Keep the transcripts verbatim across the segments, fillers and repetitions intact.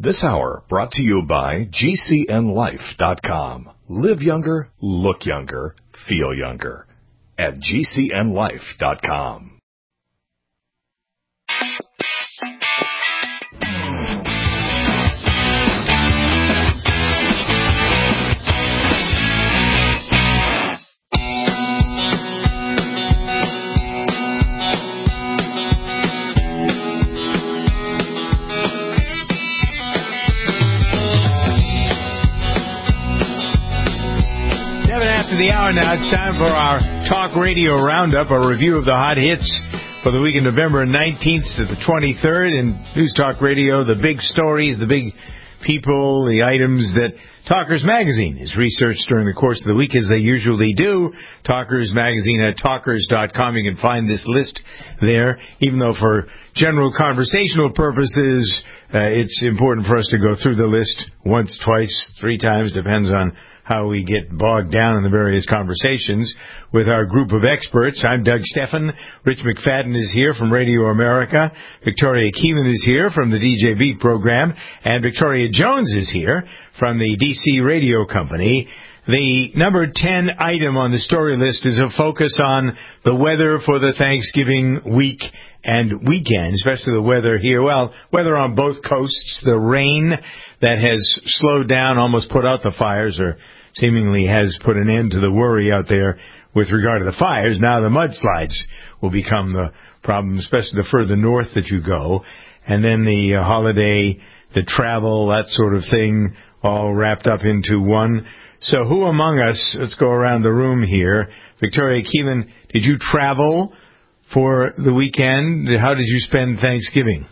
This hour brought to you by G C N life dot com. Live younger, look younger, feel younger at G C N life dot com. The hour now. It's time for our Talk Radio Roundup, a review of the hot hits for the week of November nineteenth to the twenty-third. In News Talk Radio, the big stories, the big people, the items that Talkers Magazine has researched during the course of the week, as they usually do. Talkers Magazine at talkers dot com. You can find this list there, even though for general conversational purposes, uh, it's important for us to go through the list once, twice, three times, depends on how we get bogged down in the various conversations with our group of experts. I'm Doug Steffen. Rich McFadden is here from Radio America. Victoria Keelan is here from the D J Beat program. And Victoria Jones is here from the D C Radio Company. The number ten item on the story list is a focus on the weather for the Thanksgiving week and weekend, especially the weather here. Well, weather on both coasts, the rain that has slowed down, almost put out the fires, or seemingly has put an end to the worry out there with regard to the fires. Now the mudslides will become the problem, especially the further north that you go. And then the uh, holiday, the travel, that sort of thing, all wrapped up into one. So who among us, let's go around the room here. Victoria Keelan, did you travel for the weekend? How did you spend Thanksgiving?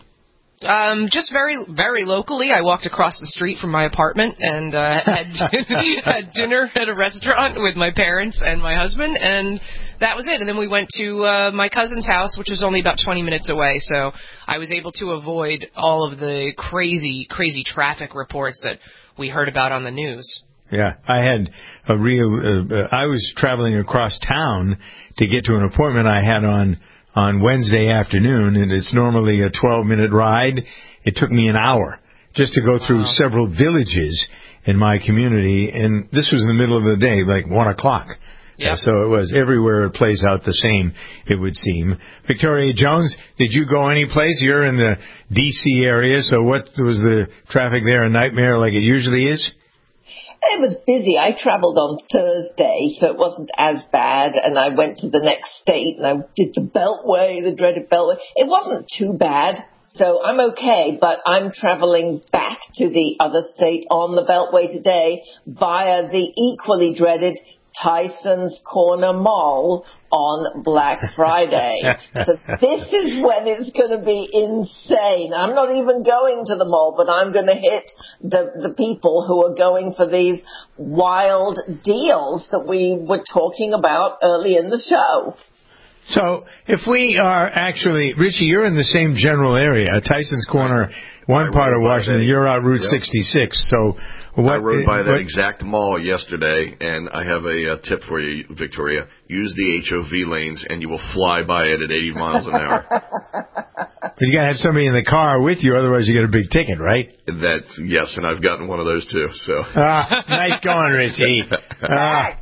Um, just very, very locally. I walked across the street from my apartment and uh, had, had dinner at a restaurant with my parents and my husband, and that was it. And then we went to uh, my cousin's house, which was only about twenty minutes away, so I was able to avoid all of the crazy, crazy traffic reports that we heard about on the news. Yeah, I had a real, uh, uh, I was traveling across town to get to an appointment I had on on Wednesday afternoon, and it's normally a twelve-minute ride. It took me an hour just to go through wow. several villages in my community, and this was in the middle of the day, like one o'clock. Yep. Uh, so it was everywhere. It plays out the same, it would seem. Victoria Jones, did you go any place? You're in the D C area, so what was the traffic there, a nightmare like it usually is? It was busy. I traveled on Thursday, so it wasn't as bad, and I went to the next state, and I did the Beltway, the dreaded Beltway. It wasn't too bad, so I'm okay, but I'm traveling back to the other state on the Beltway today via the equally dreaded Tyson's Corner Mall on Black Friday. So this is when it's going to be insane. I'm not even going to the mall, but I'm going to hit the, the people who are going for these wild deals that we were talking about early in the show. So if we are actually, Richie, you're in the same general area, Tyson's Corner, one part of Washington, you're out Route yep. sixty-six. So what, I rode by that what, exact mall yesterday, and I have a, a tip for you, Victoria. Use the H O V lanes, and you will fly by it at eighty miles an hour. But you got to have somebody in the car with you, otherwise you get a big ticket, right? That's, yes, and I've gotten one of those too. So ah, nice going, Richie. Ah,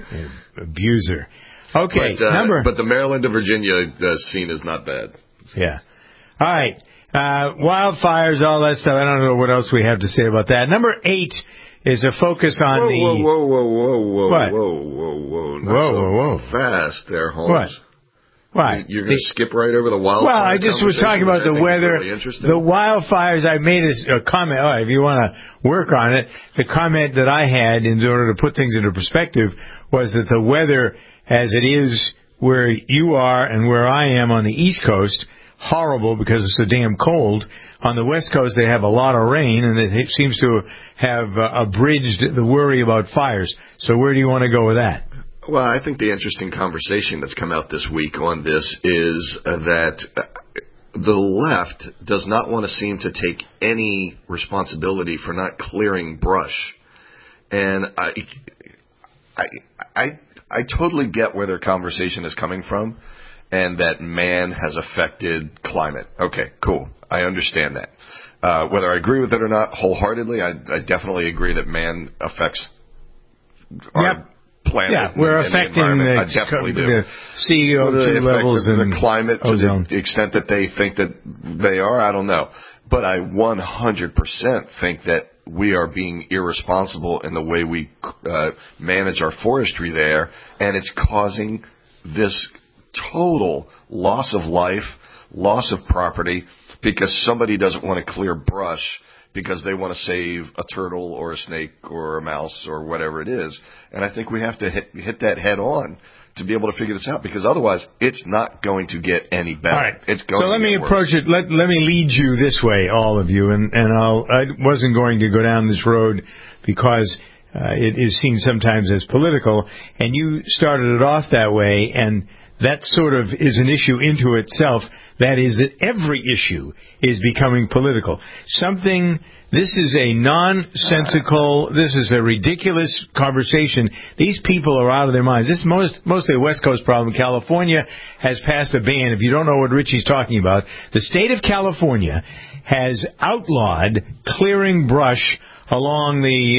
abuser. Okay, but, uh, number. But the Maryland to Virginia uh, scene is not bad. Yeah. All right. Uh, wildfires, all that stuff. I don't know what else we have to say about that. Number eight is a focus on whoa, the... Whoa, whoa, whoa, whoa, what? whoa, whoa, whoa. Not whoa, so whoa, whoa. fast there, Holmes. What? Why? You're going to skip right over the wildfire. Well, I just was talking about the weather. Really the wildfires, I made a, a comment. Oh, if you want to work on it, the comment that I had in order to put things into perspective was that the weather, as it is where you are and where I am on the East Coast, horrible because it's so damn cold. On the West Coast, they have a lot of rain, and it seems to have uh, abridged the worry about fires. So where do you want to go with that? Well, I think the interesting conversation that's come out this week on this is uh, that uh, the left does not want to seem to take any responsibility for not clearing brush. And I, I, I, I totally get where their conversation is coming from, and that man has affected climate. Okay, cool. I understand that. Uh, whether I agree with it or not wholeheartedly, I, I definitely agree that man affects our yep. planet. Yeah, we're and, affecting and the, the, I definitely do. the C O two levels and and the climate to ozone. the extent that they think that they are. I don't know, but I one hundred percent think that we are being irresponsible in the way we uh, manage our forestry there, and it's causing this total loss of life, loss of property, because somebody doesn't want to clear brush because they want to save a turtle or a snake or a mouse or whatever it is. And I think we have to hit, hit that head on to be able to figure this out, because otherwise it's not going to get any better. All right. It's going so to let get me worse. approach it. Let let me lead you this way, all of you, and and I'll I wasn't going to go down this road because uh, it is seen sometimes as political, and you started it off that way, and that sort of is an issue into itself. That is that every issue is becoming political. Something. This is a nonsensical, this is a ridiculous conversation. These people are out of their minds. This is most, mostly a West Coast problem. California has passed a ban. If you don't know what Richie's talking about, the state of California has outlawed clearing brush along the,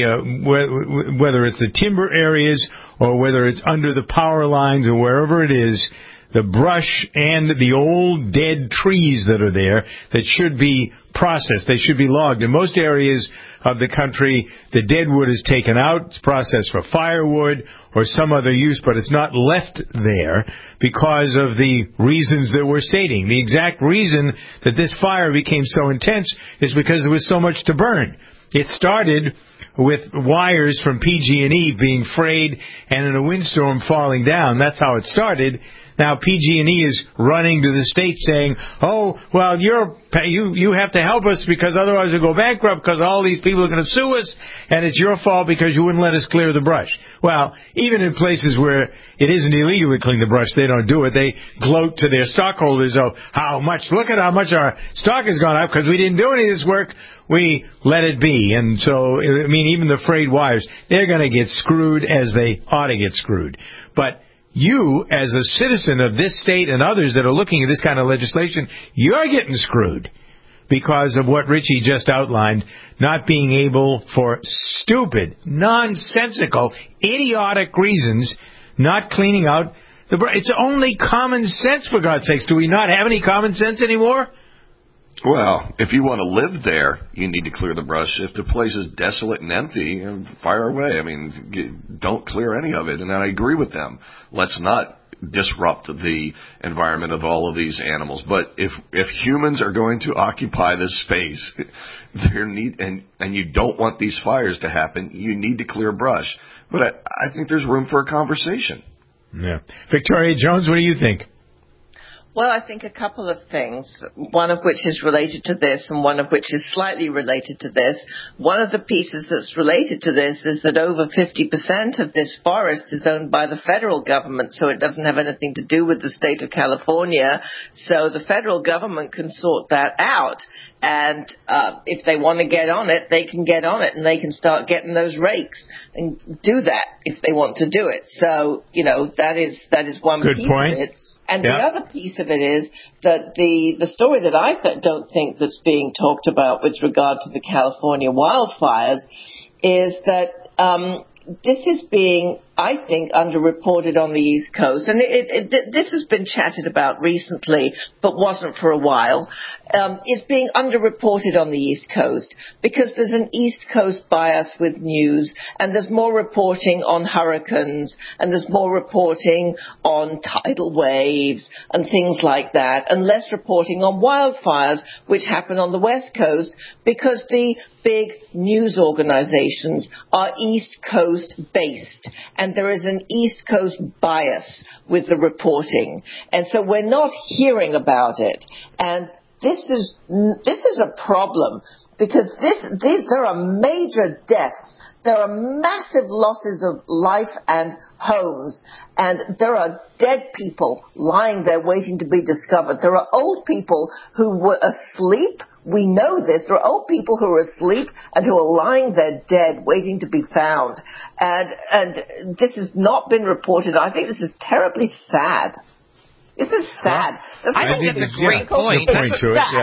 uh, whether it's the timber areas or whether it's under the power lines or wherever it is, the brush and the old dead trees that are there that should be processed. They should be logged. In most areas of the country, the dead wood is taken out. It's processed for firewood or some other use, but it's not left there because of the reasons that we're stating. The exact reason that this fire became so intense is because there was so much to burn. It started with wires from P G and E being frayed and in a windstorm falling down. That's how it started. Now P G and E is running to the state saying, "Oh, well, you're you you have to help us because otherwise we'll go bankrupt because all these people are going to sue us, and it's your fault because you wouldn't let us clear the brush." Well, even in places where it isn't illegal to clean the brush, they don't do it. They gloat to their stockholders of how much. Look at how much our stock has gone up because we didn't do any of this work. We let it be. And so, I mean, even the frayed wires, they're going to get screwed as they ought to get screwed. But you, as a citizen of this state and others that are looking at this kind of legislation, you're getting screwed because of what Richie just outlined, not being able for stupid, nonsensical, idiotic reasons, not cleaning out the brush. It's only common sense, for God's sakes. Do we not have any common sense anymore? Well, if you want to live there, you need to clear the brush. If the place is desolate and empty, fire away. I mean, don't clear any of it. And I agree with them. Let's not disrupt the environment of all of these animals. But if if humans are going to occupy this space, there need and and you don't want these fires to happen, you need to clear brush. But I, I think there's room for a conversation. Yeah, Victoria Jones, what do you think? Well, I think a couple of things, one of which is related to this and one of which is slightly related to this. One of the pieces that's related to this is that over fifty percent of this forest is owned by the federal government, so it doesn't have anything to do with the state of California. So the federal government can sort that out. And uh, if they want to get on it, they can get on it, and they can start getting those rakes and do that if they want to do it. So, you know, that is that is one Good piece point. of it. And yeah. the other piece of it is that the, the story that I th- don't think that's being talked about with regard to the California wildfires is that um, this is being, I think, underreported on the East Coast. And it, it, it, this has been chatted about recently, but wasn't for a while. Um, it's being underreported on the East Coast because there's an East Coast bias with news, and there's more reporting on hurricanes, and there's more reporting on tidal waves and things like that, and less reporting on wildfires, which happen on the West Coast because the big news organizations are East Coast based, and there is an East Coast bias with the reporting. And so we're not hearing about it. And this is this is a problem because this these, there are major deaths. There are massive losses of life and homes, and there are dead people lying there waiting to be discovered. There are old people who were asleep. We know this. There are old people who are asleep and who are lying there dead, waiting to be found. And and this has not been reported. I think this is terribly sad. This is sad. I think that's a great point. point to it, yeah.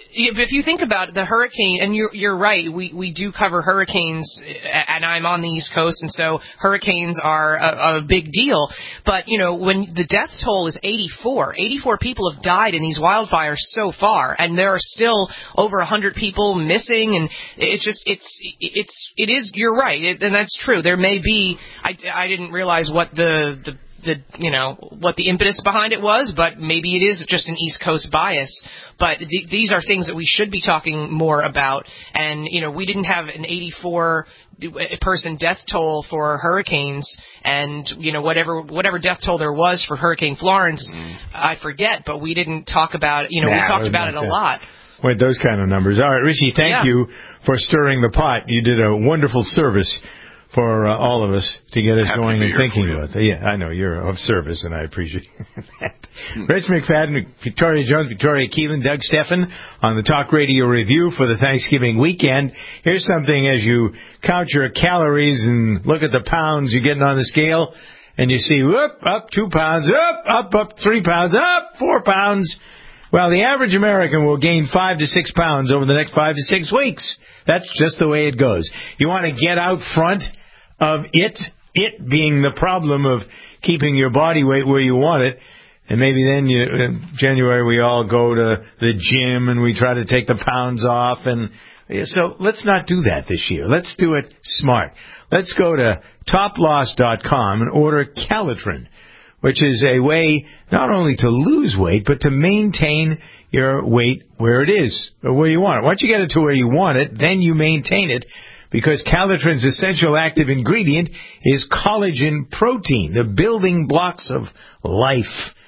if you think about it, the hurricane, and you're, you're right, we, we do cover hurricanes, and I'm on the East Coast, and so hurricanes are a, a big deal. But, you know, when the death toll is eighty-four, eighty-four people have died in these wildfires so far, and there are still over one hundred people missing, and it's just, it's, it's, it is, you're right, it, and that's true. There may be, I, I didn't realize what the, the, the, you know, what the impetus behind it was, but maybe it is just an East Coast bias. But th- these are things that we should be talking more about. And, you know, we didn't have an eighty-four person death toll for hurricanes, and, you know, whatever whatever death toll there was for Hurricane Florence, mm. I forget, but we didn't talk about it. You know, nah, we talked about it a that. lot. With those kind of numbers. All right, Richie, thank yeah. you for stirring the pot. You did a wonderful service for uh, all of us to get us Happy going and thinking about it. Yeah, I know you're of service, and I appreciate that. Rich McFadden, Victoria Jones, Victoria Keelan, Doug Steffen on the Talk Radio Review for the Thanksgiving weekend. Here's something as you count your calories and look at the pounds you're getting on the scale, and you see, whoop, up two pounds, up, up, up three pounds, up four pounds. Well, the average American will gain five to six pounds over the next five to six weeks. That's just the way it goes. You want to get out front of it, it being the problem of keeping your body weight where you want it. And maybe then you, in January we all go to the gym and we try to take the pounds off. And so let's not do that this year. Let's do it smart. Let's go to top loss dot com and order Calitrin, which is a way not only to lose weight, but to maintain your weight where it is, or where you want it. Once you get it to where you want it, then you maintain it, because Calitrin's essential active ingredient is collagen protein, the building blocks of life.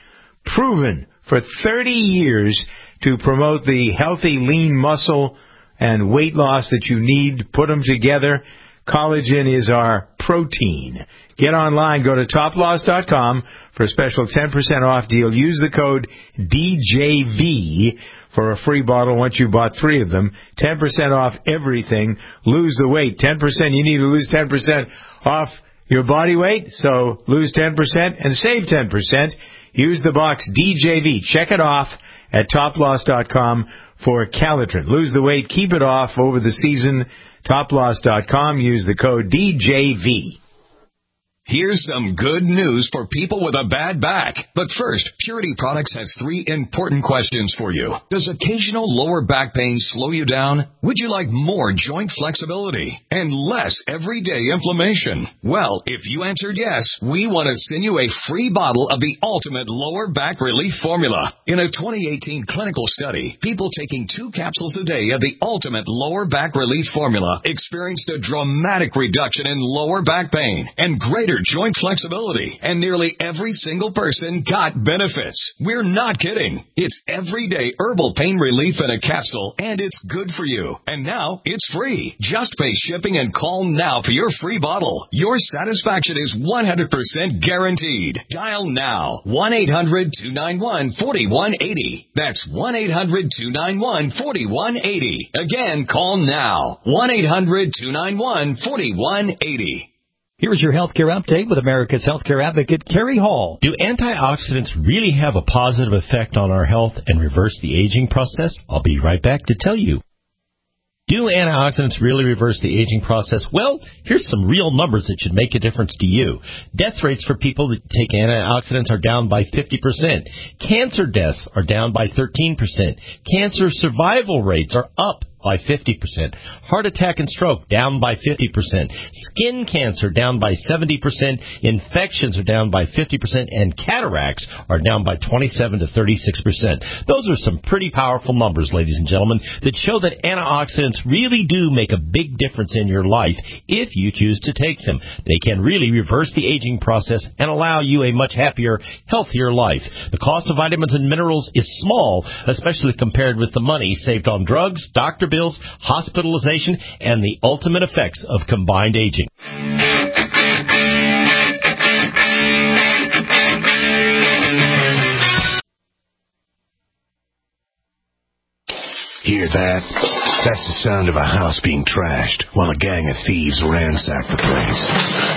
Proven for thirty years to promote the healthy, lean muscle and weight loss that you need. Put them together. Collagen is our protein. Get online. Go to top loss dot com for a special ten percent off deal. Use the code D J V for a free bottle once you bought three of them. ten percent off everything. Lose the weight. ten percent. You need to lose ten percent off your body weight. So lose ten percent and save ten percent. Use the box D J V. Check it off at top loss dot com for Calitrin. Lose the weight. Keep it off over the season. top loss dot com. Use the code D J V. Here's some good news for people with a bad back. But first, Purity Products has three important questions for you. Does occasional lower back pain slow you down? Would you like more joint flexibility and less everyday inflammation? Well, if you answered yes, we want to send you a free bottle of the Ultimate Lower Back Relief Formula. In a twenty eighteen clinical study, people taking two capsules a day of the Ultimate Lower Back Relief Formula experienced a dramatic reduction in lower back pain and greater joint flexibility, and nearly every single person got benefits. We're not kidding. It's everyday herbal pain relief in a capsule, and it's good for you. And now it's free. Just pay shipping and call now for your free bottle. Your satisfaction is one hundred percent guaranteed. Dial now. one eight hundred two nine one four one eight zero. That's one eight hundred two nine one four one eight zero. Again, call now. one eight hundred two nine one four one eight zero. Here's your healthcare update with America's healthcare advocate, Kerry Hall. Do antioxidants really have a positive effect on our health and reverse the aging process? I'll be right back to tell you. Do antioxidants really reverse the aging process? Well, here's some real numbers that should make a difference to you. Death rates for people that take antioxidants are down by fifty percent. Cancer deaths are down by thirteen percent. Cancer survival rates are up by fifty percent. Heart attack and stroke down by fifty percent. Skin cancer down by seventy percent. Infections are down by fifty percent. And cataracts are down by twenty-seven to thirty-six percent. Those are some pretty powerful numbers, ladies and gentlemen, that show that antioxidants really do make a big difference in your life if you choose to take them. They can really reverse the aging process and allow you a much happier, healthier life. The cost of vitamins and minerals is small, especially compared with the money saved on drugs, doctor bills, hospitalization, and the ultimate effects of combined aging. Hear that? That's the sound of a house being trashed while a gang of thieves ransack the place.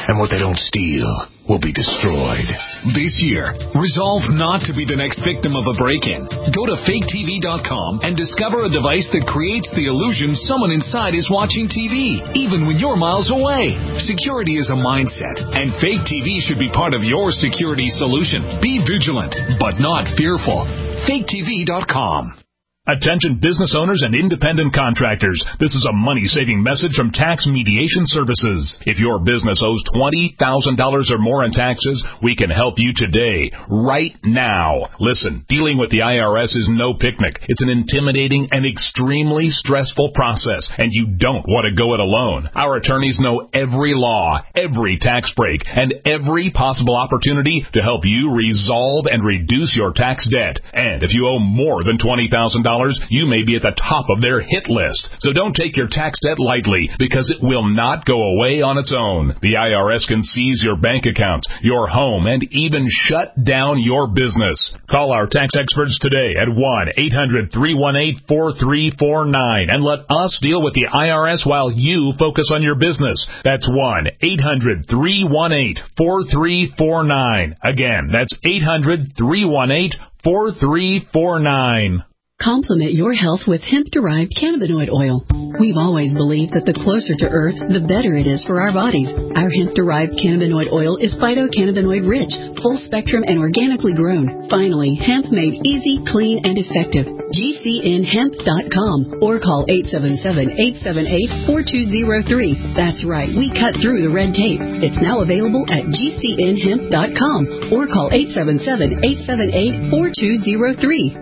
and what they don't steal will be destroyed. This year, resolve not to be the next victim of a break-in. Go to fake T V dot com and discover a device that creates the illusion someone inside is watching T V, even when you're miles away. Security is a mindset, and Fake T V should be part of your security solution. Be vigilant, but not fearful. fake T V dot com. Attention business owners and independent contractors. This is a money-saving message from Tax Mediation Services. If your business owes twenty thousand dollars or more in taxes, we can help you today, right now. Listen, dealing with the I R S is no picnic. It's an intimidating and extremely stressful process, and you don't want to go it alone. Our attorneys know every law, every tax break, and every possible opportunity to help you resolve and reduce your tax debt. And if you owe more than twenty thousand dollars, you may be at the top of their hit list. So don't take your tax debt lightly, because it will not go away on its own. The I R S can seize your bank accounts, your home, and even shut down your business. Call our tax experts today at one eight hundred three one eight four three four nine and let us deal with the I R S while you focus on your business. That's one eight hundred three one eight four three four nine. Again, that's eight hundred three one eight four three four nine. Complement your health with hemp-derived cannabinoid oil. We've always believed that the closer to Earth, the better it is for our bodies. Our hemp-derived cannabinoid oil is phytocannabinoid-rich, full-spectrum, and organically grown. Finally, hemp made easy, clean, and effective. G C N hemp dot com or call eight seven seven, eight seven eight, four two zero three. That's right, we cut through the red tape. It's now available at G C N hemp dot com or call eight seven seven, eight seven eight, four two zero three.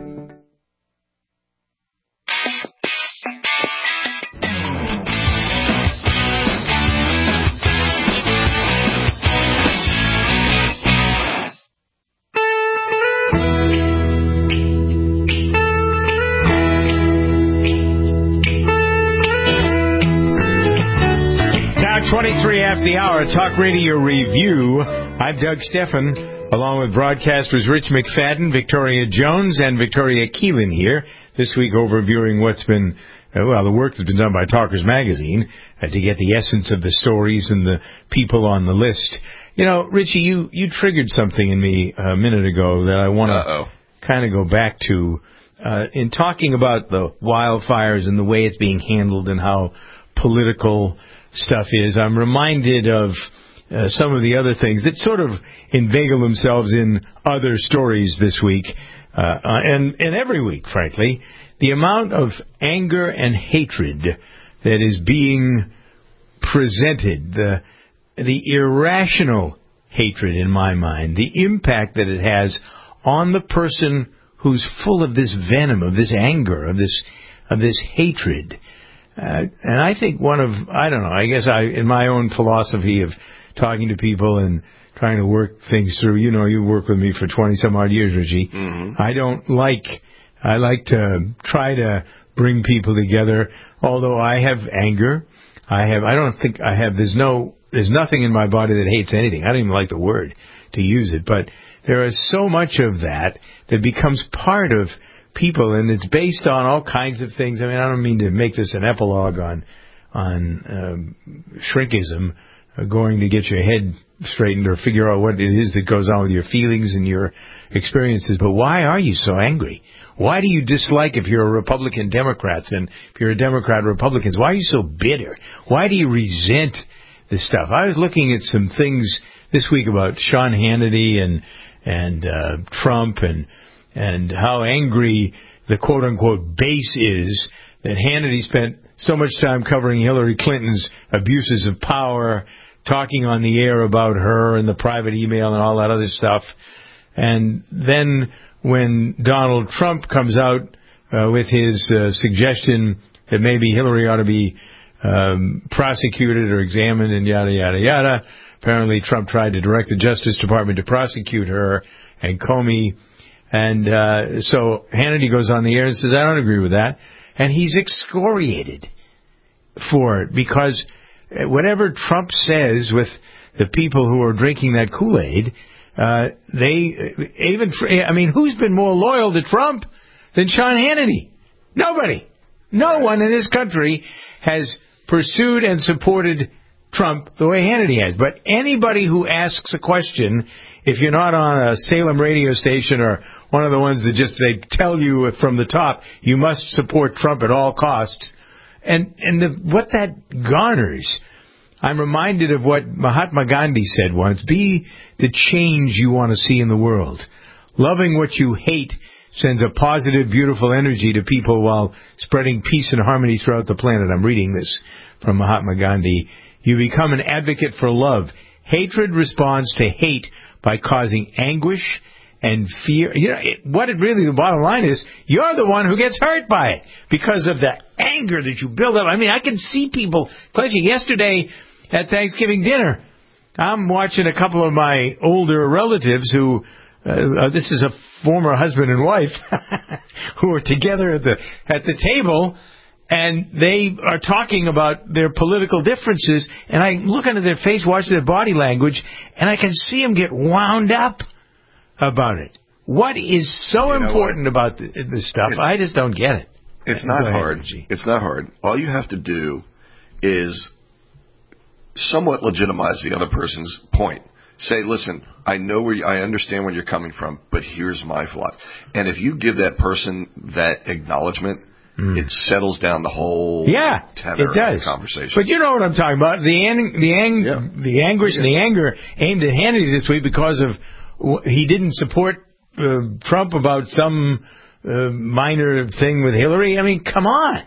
twenty-three after the hour, Talk Radio Review. I'm Doug Steffen, along with broadcasters Rich McFadden, Victoria Jones, and Victoria Keelan here. This week overviewing what's been, uh, well, the work that's been done by Talkers Magazine uh, to get the essence of the stories and the people on the list. You know, Richie, you, you triggered something in me a minute ago that I want to kind of go back to. Uh, in talking about the wildfires and the way it's being handled and how political stuff is, I'm reminded of uh, some of the other things that sort of inveigle themselves in other stories this week, uh, and, and every week, frankly. The amount of anger and hatred that is being presented, the, the irrational hatred in my mind, the impact that it has on the person who's full of this venom, of this anger, of this, of this hatred. Uh, and I think one of, I don't know, I guess I, in my own philosophy of talking to people and trying to work things through, you know, you worked with me for twenty-some odd years, Richie. Mm-hmm. I don't like, I like to try to bring people together, although I have anger. I have, I don't think I have, there's no, there's nothing in my body that hates anything. I don't even like the word to use it, but there is so much of that that becomes part of people, and it's based on all kinds of things. I mean, I don't mean to make this an epilogue on on um, shrinkism, uh, going to get your head straightened or figure out what it is that goes on with your feelings and your experiences. But why are you so angry? Why do you dislike, if you're a Republican, Democrats, and if you're a Democrat, Republicans, why are you so bitter? Why do you resent this stuff? I was looking at some things this week about Sean Hannity and and uh, Trump and and how angry the quote-unquote base is that Hannity spent so much time covering Hillary Clinton's abuses of power, talking on the air about her and the private email and all that other stuff. And then when Donald Trump comes out uh, with his uh, suggestion that maybe Hillary ought to be um, prosecuted or examined and yada, yada, yada, apparently Trump tried to direct the Justice Department to prosecute her and Comey. And uh, so Hannity goes on the air and says, I don't agree with that. And he's excoriated for it because whatever Trump says with the people who are drinking that Kool-Aid, uh, they even, I mean, who's been more loyal to Trump than Sean Hannity? Nobody. No one in this country has pursued and supported Trump the way Hannity has. But anybody who asks a question, if you're not on a Salem radio station or one of the ones that just they tell you from the top, you must support Trump at all costs. And and the, what that garners, I'm reminded of what Mahatma Gandhi said once, be the change you want to see in the world. Loving what you hate sends a positive, beautiful energy to people while spreading peace and harmony throughout the planet. I'm reading this from Mahatma Gandhi. You become an advocate for love. Hatred responds to hate by causing anguish and fear. You know, it, what it really, the bottom line is, you're the one who gets hurt by it because of the anger that you build up. I mean, I can see people, Cletchy, yesterday at Thanksgiving dinner, I'm watching a couple of my older relatives who, uh, this is a former husband and wife, who are together at the at the table, and they are talking about their political differences, and I look into their face, watch their body language, and I can see them get wound up about it. What is so you know important what? about the, this stuff? It's, I just don't get it. It's not hard. It's not hard. All you have to do is somewhat legitimize the other person's point. Say, listen, I know where you, I understand where you're coming from, but here's my philosophy. And if you give that person that acknowledgement, mm. it settles down the whole yeah, tenor it does. of the conversation. But you know what I'm talking about. The ang- the ang- yeah. the anguish yeah. and the anger aimed at Hannity this week because of he didn't support uh, Trump about some uh, minor thing with Hillary. I mean, come on.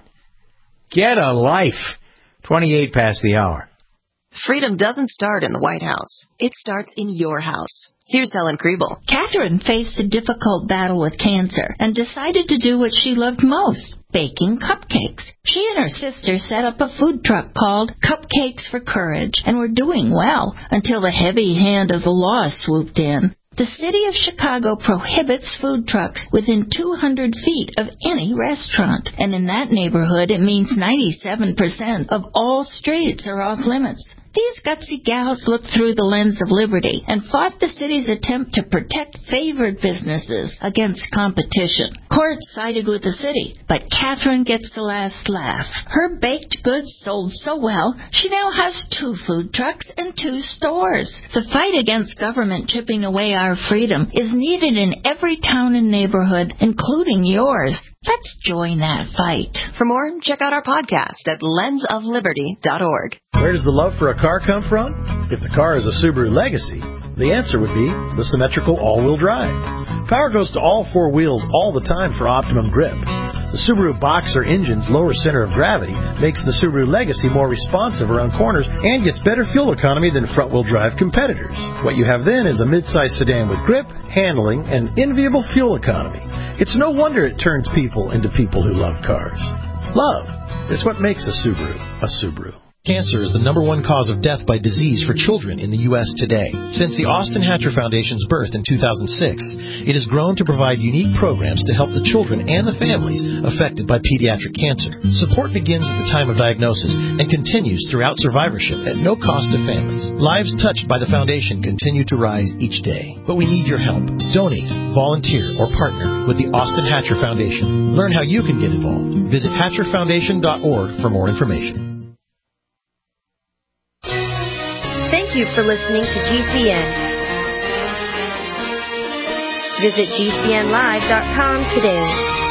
Get a life. twenty-eight past the hour. Freedom doesn't start in the White House. It starts in your house. Here's Helen Kriebel. Catherine faced a difficult battle with cancer and decided to do what she loved most, baking cupcakes. She and her sister set up a food truck called Cupcakes for Courage and were doing well until the heavy hand of the law swooped in. The city of Chicago prohibits food trucks within two hundred feet of any restaurant, and in that neighborhood it means ninety-seven percent of all streets are off limits. These gutsy gals looked through the lens of liberty and fought the city's attempt to protect favored businesses against competition. Court sided with the city, but Catherine gets the last laugh. Her baked goods sold so well, she now has two food trucks and two stores. The fight against government chipping away our freedom is needed in every town and neighborhood, including yours. Let's join that fight. For more, check out our podcast at lens of liberty dot org. Where does the love for a car come from? If the car is a Subaru Legacy, the answer would be the symmetrical all-wheel drive. Power goes to all four wheels all the time for optimum grip. The Subaru Boxer engine's lower center of gravity makes the Subaru Legacy more responsive around corners and gets better fuel economy than front-wheel drive competitors. What you have then is a mid-size sedan with grip, handling, and enviable fuel economy. It's no wonder it turns people into people who love cars. Love is what makes a Subaru a Subaru. Cancer is the number one cause of death by disease for children in the U S today. Since the Austin Hatcher Foundation's birth in two thousand six, it has grown to provide unique programs to help the children and the families affected by pediatric cancer. Support begins at the time of diagnosis and continues throughout survivorship at no cost to families. Lives touched by the foundation continue to rise each day. But we need your help. Donate, volunteer, or partner with the Austin Hatcher Foundation. Learn how you can get involved. Visit hatcher foundation dot org for more information. Thank you for listening to G C N. Visit G C N live dot com today.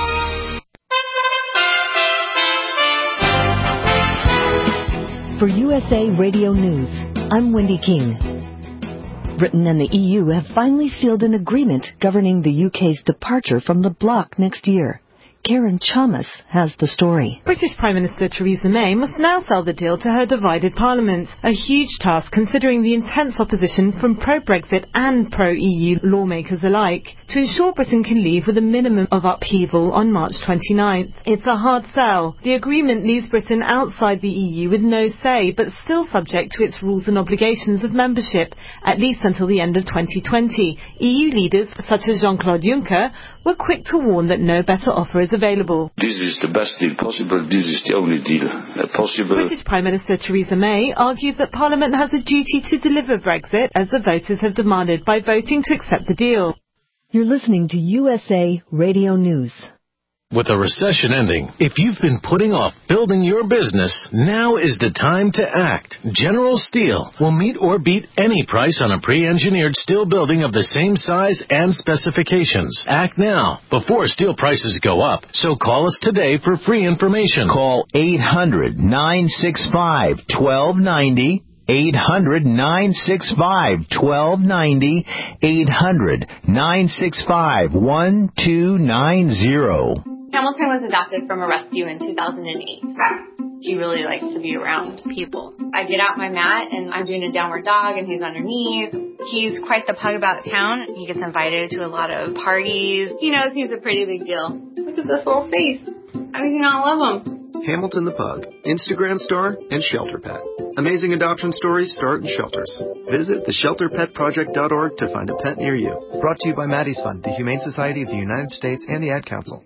For U S A Radio News, I'm Wendy King. Britain and the E U have finally sealed an agreement governing the U K's departure from the bloc next year. Karen Chalmers has the story. British Prime Minister Theresa May must now sell the deal to her divided parliament, a huge task considering the intense opposition from pro-Brexit and pro-E U lawmakers alike, to ensure Britain can leave with a minimum of upheaval on March twenty-ninth. It's a hard sell. The agreement leaves Britain outside the E U with no say, but still subject to its rules and obligations of membership, at least until the end of twenty twenty. E U leaders, such as Jean-Claude Juncker, were quick to warn that no better offer is available. This is the best deal possible. This is the only deal uh, possible. British Prime Minister Theresa May argued that Parliament has a duty to deliver Brexit, as the voters have demanded, by voting to accept the deal. You're listening to U S A Radio News. With a recession ending, if you've been putting off building your business, now is the time to act. General Steel will meet or beat any price on a pre-engineered steel building of the same size and specifications. Act now, before steel prices go up. So call us today for free information. Call eight hundred, nine six five, one two nine zero. eight hundred, nine six five, one two nine zero. eight hundred, nine six five, one two nine zero. Hamilton was adopted from a rescue in two thousand eight. He really likes to be around people. I get out my mat and I'm doing a downward dog and he's underneath. He's quite the pug about town. He gets invited to a lot of parties. He knows he's a pretty big deal. Look at this little face. How do you not love him? Hamilton the Pug, Instagram star, and Shelter Pet. Amazing adoption stories start in shelters. Visit the shelter pet project dot org to find a pet near you. Brought to you by Maddie's Fund, the Humane Society of the United States, and the Ad Council.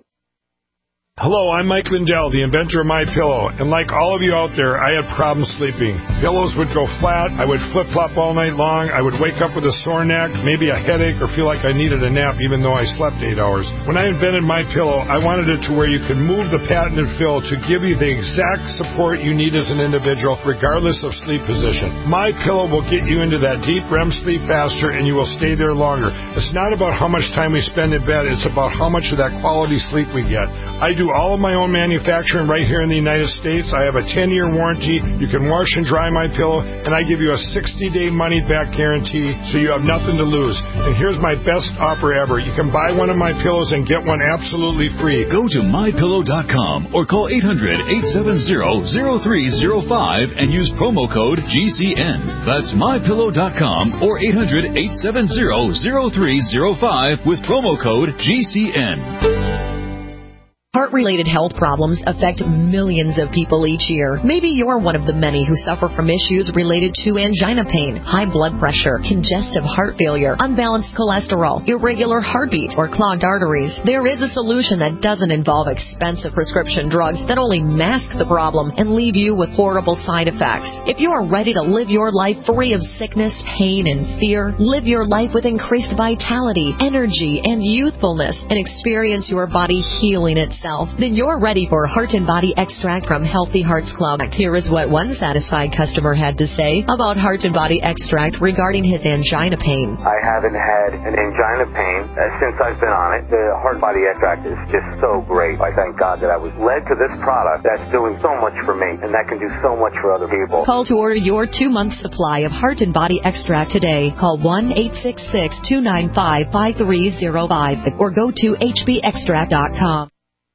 Hello, I'm Mike Lindell, the inventor of MyPillow, and like all of you out there, I had problems sleeping. Pillows would go flat, I would flip-flop all night long, I would wake up with a sore neck, maybe a headache, or feel like I needed a nap even though I slept eight hours. When I invented MyPillow, I wanted it to where you could move the patented fill to give you the exact support you need as an individual, regardless of sleep position. MyPillow will get you into that deep R E M sleep faster, and you will stay there longer. It's not about how much time we spend in bed, it's about how much of that quality sleep we get. I do all of my own manufacturing right here in the United States. I have a ten-year warranty. You can wash and dry my pillow, and I give you a sixty-day money-back guarantee, so you have nothing to lose. And here's my best offer ever. You can buy one of my pillows and get one absolutely free. Go to my pillow dot com or call eight hundred, eight seven zero, zero three zero five and use promo code G C N. That's my pillow dot com or eight hundred, eight seven zero, zero three zero five with promo code G C N. Heart-related health problems affect millions of people each year. Maybe you're one of the many who suffer from issues related to angina pain, high blood pressure, congestive heart failure, unbalanced cholesterol, irregular heartbeat, or clogged arteries. There is a solution that doesn't involve expensive prescription drugs that only mask the problem and leave you with horrible side effects. If you are ready to live your life free of sickness, pain, and fear, live your life with increased vitality, energy, and youthfulness, and experience your body healing itself, then you're ready for Heart and Body Extract from Healthy Hearts Club. Here is what one satisfied customer had to say about Heart and Body Extract regarding his angina pain. I haven't had an angina pain uh, since I've been on it. The Heart and Body Extract is just so great. I thank God that I was led to this product that's doing so much for me, and that can do so much for other people. Call to order your two-month supply of Heart and Body Extract today. Call one eight six six, two nine five, five three zero five or go to H B extract dot com.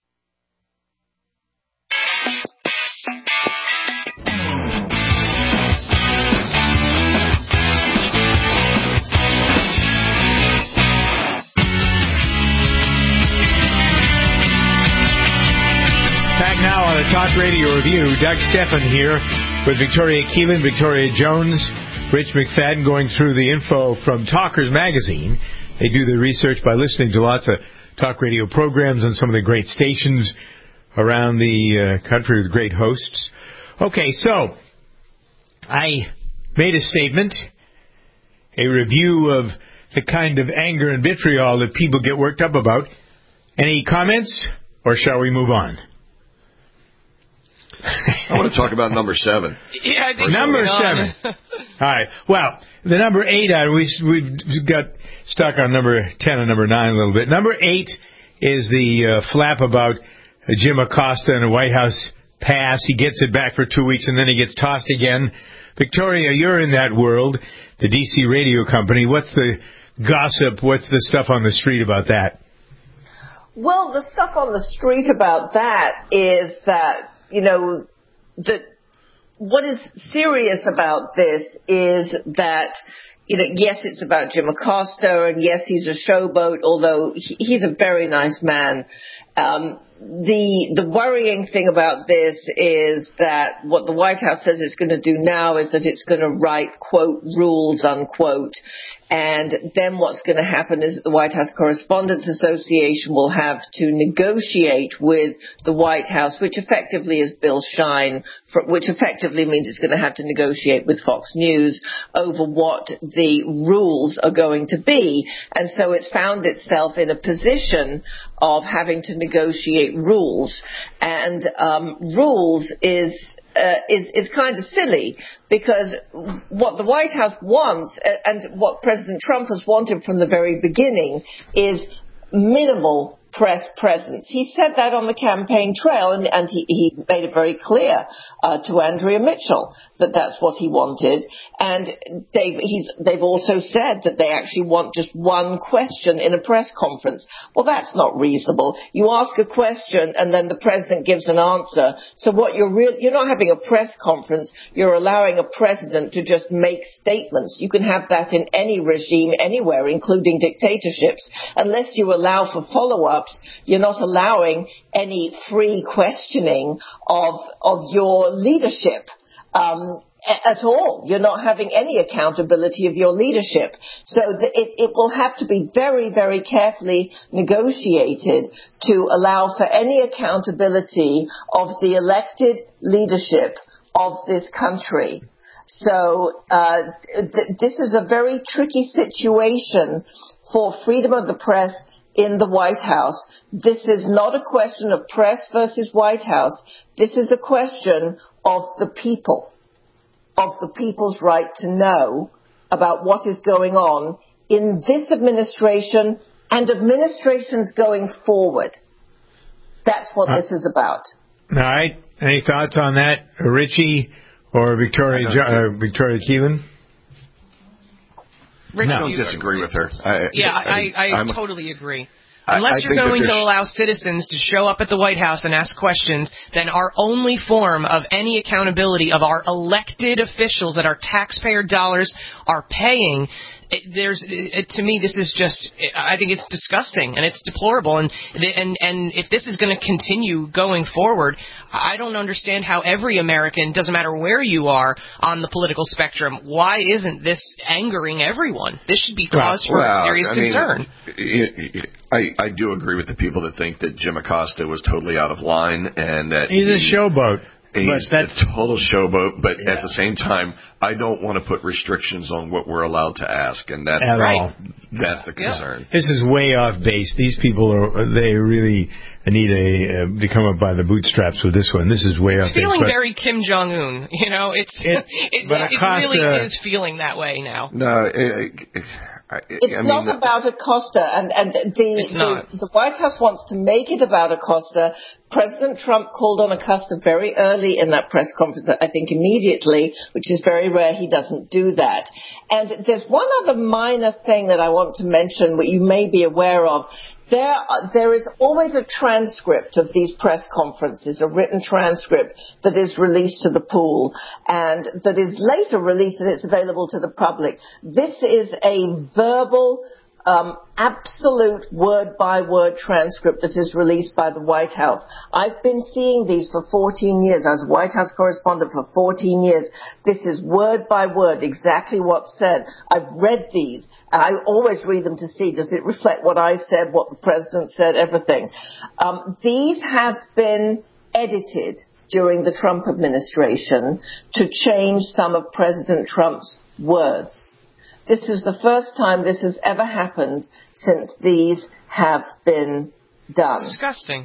Now on the Talk Radio Review, Doug Stephan here with Victoria Keelan, Victoria Jones, Rich McFadden going through the info from Talkers Magazine. They do the research by listening to lots of talk radio programs on some of the great stations around the uh, country with great hosts. Okay, so I made a statement, a review of the kind of anger and vitriol that people get worked up about. Any comments, or shall we move on? I want to talk about number seven. Yeah, I think number seven. All right. Well, the number eight, uh, we, we've got stuck on number ten and number nine a little bit. Number eight is the uh, flap about uh, Jim Acosta and a White House pass. He gets it back for two weeks, and then he gets tossed again. Victoria, you're in that world, the D C radio company. What's the gossip? What's the stuff on the street about that? Well, the stuff on the street about that is that, you know, the, what is serious about this is that, you know, yes, it's about Jim Acosta, and yes, he's a showboat, although he, he's a very nice man. Um, the the worrying thing about this is that what the White House says it's going to do now is that it's going to write, quote, rules, unquote. And then what's going to happen is that the White House Correspondents Association will have to negotiate with the White House, which effectively is Bill Shine, for, which effectively means it's going to have to negotiate with Fox News over what the rules are going to be. And so it's found itself in a position of having to negotiate create rules, and um, rules is. Uh, is, is kind of silly, because what the White House wants uh, and what President Trump has wanted from the very beginning is minimal press presence. He said that on the campaign trail, and, and he, he made it very clear uh, to Andrea Mitchell that that's what he wanted. And they've, he's, they've also said that they actually want just one question in a press conference. Well, that's not reasonable. You ask a question and then the president gives an answer. So what you're real, you're not having a press conference. You're allowing a president to just make statements. You can have that in any regime anywhere, including dictatorships, unless you allow for follow-up. You're not allowing any free questioning of of your leadership um, at all. You're not having any accountability of your leadership. So the, it, it will have to be very, very carefully negotiated to allow for any accountability of the elected leadership of this country. So uh, th- this is a very tricky situation for freedom of the press in the White House. This is not a question of press versus White House. This is a question of the people, of the people's right to know about what is going on in this administration and administrations going forward. That's what uh, this is about. All right. Any thoughts on that, Richie or Victoria uh, Victoria Keelan? Rick, no, I don't disagree with her. I, yeah, I, I, I totally agree. Unless you're going to allow citizens to show up at the White House and ask questions, then our only form of any accountability of our elected officials that our taxpayer dollars are paying, there's it, to me this is just, I think it's disgusting and it's deplorable, and and and if this is going to continue going forward, I don't understand how every American, doesn't matter where you are on the political spectrum, why isn't this angering everyone? This should be cause for well, serious I concern. Mean, I, I do agree with the people that think that Jim Acosta was totally out of line and that he's he, a showboat. He's a total showboat, but yeah. At the same time, I don't want to put restrictions on what we're allowed to ask, and that's At right. all. That's the concern. Yeah. This is way off base. These people are, they really need a, uh, to come up by the bootstraps with this one. This is way it's off base. It's feeling very Kim Jong-un, you know, it's, it, it, but it Acosta, really is feeling that way now. No, it, it, I, it's I mean, not about Acosta, and, and the, the, the White House wants to make it about Acosta. President Trump called on Acosta very early in that press conference, I think immediately, which is very rare. He doesn't do that. And there's one other minor thing that I want to mention, what you may be aware of. There, there is always a transcript of these press conferences, a written transcript that is released to the pool and that is later released and it's available to the public. This is a verbal, um, absolute word-by-word transcript that is released by the White House. I've been seeing these for fourteen years. I was a White House correspondent for fourteen years. This is word-by-word, exactly what's said. I've read these. I always read them to see, does it reflect what I said, what the president said, everything. Um, these have been edited during the Trump administration to change some of President Trump's words. This is the first time this has ever happened since these have been done. It's disgusting.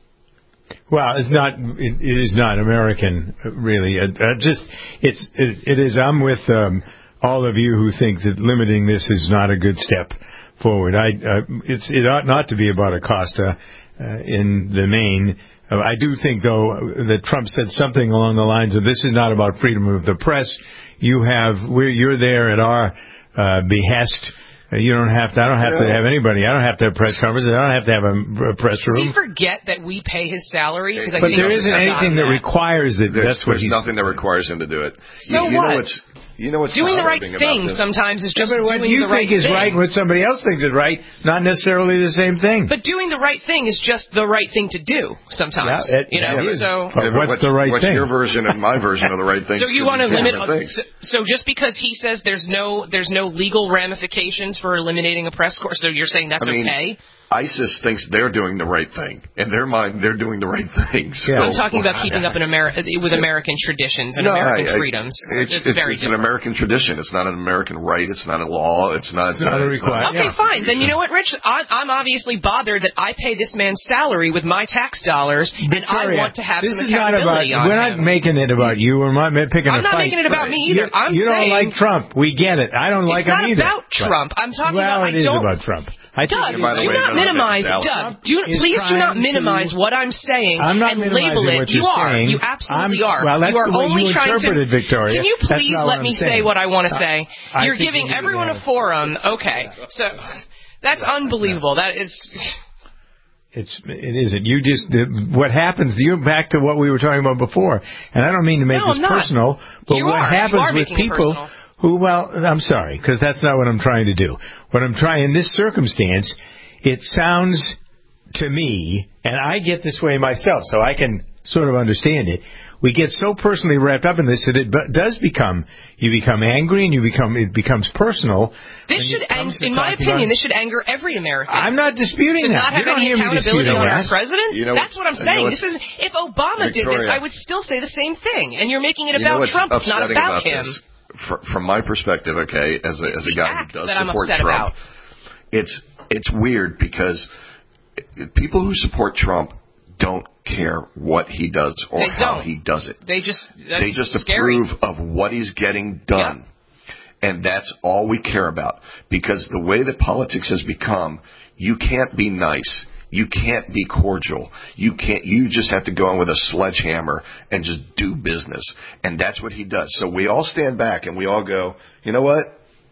Well, it's not. It, it is not American, really. Uh, uh, just it's. It, it is. I'm with um, all of you who think that limiting this is not a good step forward. I. Uh, it's. It ought not to be about Acosta uh, in the main. Uh, I do think, though, that Trump said something along the lines of, "This is not about freedom of the press. You have. We're. You're there at our uh, behest." You don't have to, I don't have to have anybody. I don't have to have press conferences. I don't have to have a, a press room. Does he forget that we pay his salary? I but think there isn't anything that, that requires it. There's, that's what there's nothing that requires him to do it. So you, you what? Know what's, you know what's doing the right thing sometimes is just yeah, doing what you the right think is thing. right and what somebody else thinks is right, not necessarily the same thing. But doing the right thing is just the right thing to do sometimes. Yeah, it, you know, yeah, so but what's, what's the right what's thing? What's your version and my version of the right thing? So you want to limit? So, so just because he says there's no there's no legal ramifications for eliminating a press corps, so you're saying that's I mean, okay? ISIS thinks they're doing the right thing. In their mind, they're doing the right thing. So, I'm talking about keeping up in Ameri- with American traditions and no, American I, I, freedoms. It's, it's, it's very It's different. an American tradition. It's not an American right. It's not a law. It's not, it's not uh, a requirement. Okay, yeah. fine. Then you know what, Rich? I'm, I'm obviously bothered that I pay this man's salary with my tax dollars, Victoria, and I want to have this some is not about, accountability on We're him. not making it about you. We're not picking I'm a not fight. making it about me either. You, I'm you saying, don't like Trump. We get it. I don't like it's him not either. about Trump. I'm talking well, about. I it is don't, about Trump. I Doug, think do way, not minimize. Doug, do, please do not minimize to, what I'm saying I'm not and label it. What you're you are. saying. You absolutely I'm, are. Well, that's you are the way only you trying interpreted to. Victoria. Can you That's please not let what me I'm say saying. what I want to say? I You're think giving you everyone a forum. Okay, so that's unbelievable. That is. It's it isn't. You just the, what happens. You're back to what we were talking about before, and I don't mean to make no, this I'm personal, but you what are. happens you are with people who, well, I'm sorry, because that's not what I'm trying to do. What I'm trying in this circumstance, it sounds to me, and I get this way myself, so I can sort of understand it. We get so personally wrapped up in this that it b- does become, you become angry and you become, it becomes personal. This should, ang- in my opinion, this should anger every American. I'm not disputing to that. not have you don't any hear me accountability disputing on that. our president. You know, That's what I'm saying. You know this is if Obama Victoria, did this, I would still say the same thing. And you're making it you know about what's Trump. It's not upsetting about, about him. This, for, from my perspective, okay, as a, as a guy who does that I'm support upset Trump, about. it's it's weird because people who support Trump don't care what he does or they how don't. he does it. They just that's they just scary. approve of what he's getting done. Yep. And that's all we care about. Because the way that politics has become, you can't be nice. You can't be cordial. You can't. You just have to go in with a sledgehammer and just do business. And that's what he does. So we all stand back and we all go, you know what?